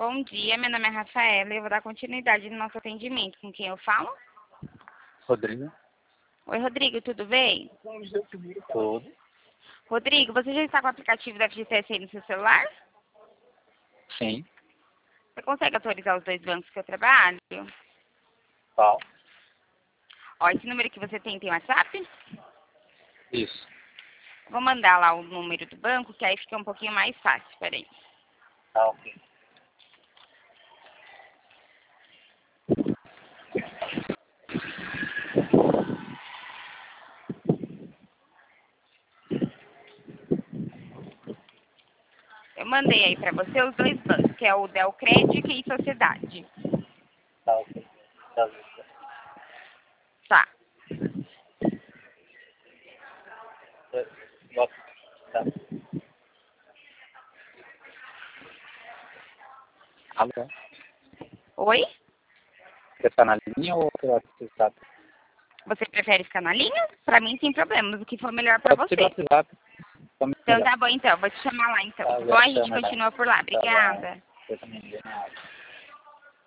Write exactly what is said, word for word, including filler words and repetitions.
Bom dia, meu nome é Rafaela e eu vou dar continuidade no nosso atendimento. Com quem eu falo? Rodrigo. Oi, Rodrigo, tudo bem? Tudo. Rodrigo, você já está com o aplicativo da F G T S aí no seu celular? Sim. Você consegue atualizar os dois bancos que eu trabalho? Qual? Ó, esse número que você tem, tem WhatsApp? Isso. Vou mandar lá o número do banco, que aí fica um pouquinho mais fácil. Peraí. Tá ok. Eu mandei aí pra você os dois bancos, que é o Delcred e Sociedade. Tá ok. Tá ok. Tá. Tá. Alô? Oi? Você tá na linha ou você está? Você prefere ficar na linha? Pra mim, sem problemas. O que for melhor pra Pode ser você. do WhatsApp. Vamos Então melhor. tá bom, então. Vou te chamar lá, então. Tá, Tá bom? A gente melhor. continua por lá. Tá bom. Obrigada. Eu também.